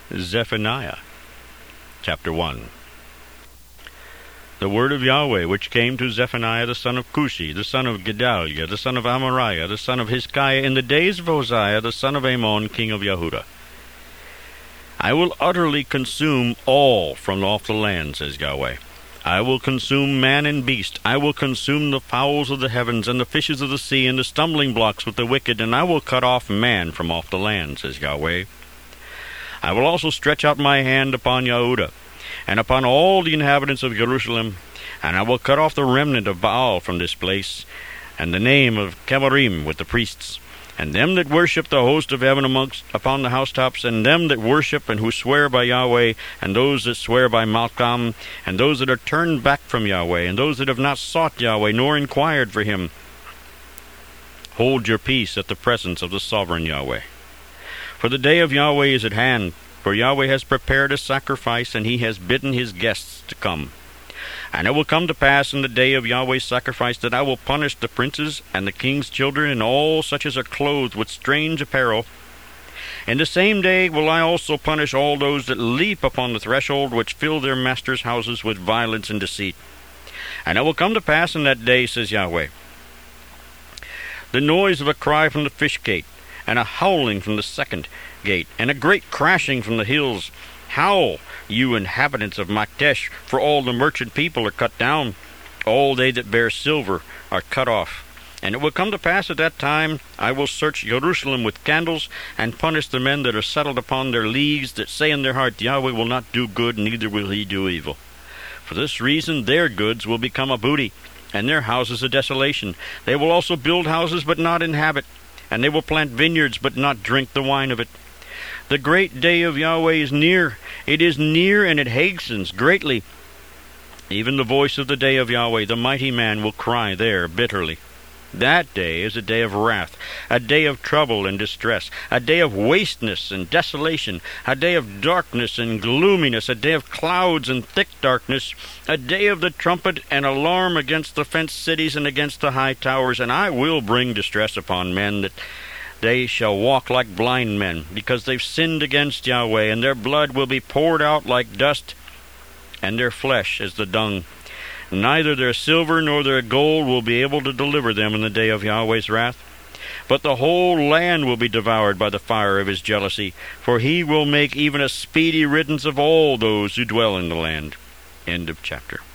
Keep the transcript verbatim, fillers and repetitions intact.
Zephaniah chapter one. The word of Yahweh which came to Zephaniah the son of Cushi, the son of Gedaliah, the son of Amariah, the son of Hizkiah, in the days of Hosea the son of Amon, king of Yehudah. I will utterly consume all from off the land, says Yahweh. I will consume man and beast. I will consume the fowls of the heavens, and the fishes of the sea, and the stumbling blocks with the wicked, and I will cut off man from off the land, says Yahweh. I will also stretch out my hand upon Yehudah, and upon all the inhabitants of Jerusalem, and I will cut off the remnant of Baal from this place, and the name of Kevarim with the priests, and them that worship the host of heaven amongst upon the housetops, and them that worship and who swear by Yahweh, and those that swear by Malcham, and those that are turned back from Yahweh, and those that have not sought Yahweh, nor inquired for him. Hold your peace at the presence of the sovereign Yahweh. For the day of Yahweh is at hand, for Yahweh has prepared a sacrifice, and he has bidden his guests to come. And it will come to pass in the day of Yahweh's sacrifice that I will punish the princes and the king's children, and all such as are clothed with strange apparel. In the same day will I also punish all those that leap upon the threshold, which fill their masters' houses with violence and deceit. And it will come to pass in that day, says Yahweh, the noise of a cry from the fish gate, and a howling from the second gate, and a great crashing from the hills. Howl, you inhabitants of Maktesh, for all the merchant people are cut down. All they that bear silver are cut off. And it will come to pass at that time, I will search Jerusalem with candles, and punish the men that are settled upon their leagues, that say in their heart, Yahweh will not do good, neither will he do evil. For this reason their goods will become a booty, and their houses a desolation. They will also build houses, but not inhabit, and they will plant vineyards, but not drink the wine of it. The great day of Yahweh is near. It is near, and it hastens greatly. Even the voice of the day of Yahweh, the mighty man, will cry there bitterly. That day is a day of wrath, a day of trouble and distress, a day of wasteness and desolation, a day of darkness and gloominess, a day of clouds and thick darkness, a day of the trumpet and alarm against the fenced cities and against the high towers. And I will bring distress upon men, that they shall walk like blind men, because they've sinned against Yahweh, and their blood will be poured out like dust, and their flesh as the dung. Neither their silver nor their gold will be able to deliver them in the day of Yahweh's wrath. But the whole land will be devoured by the fire of his jealousy, for he will make even a speedy riddance of all those who dwell in the land. End of chapter.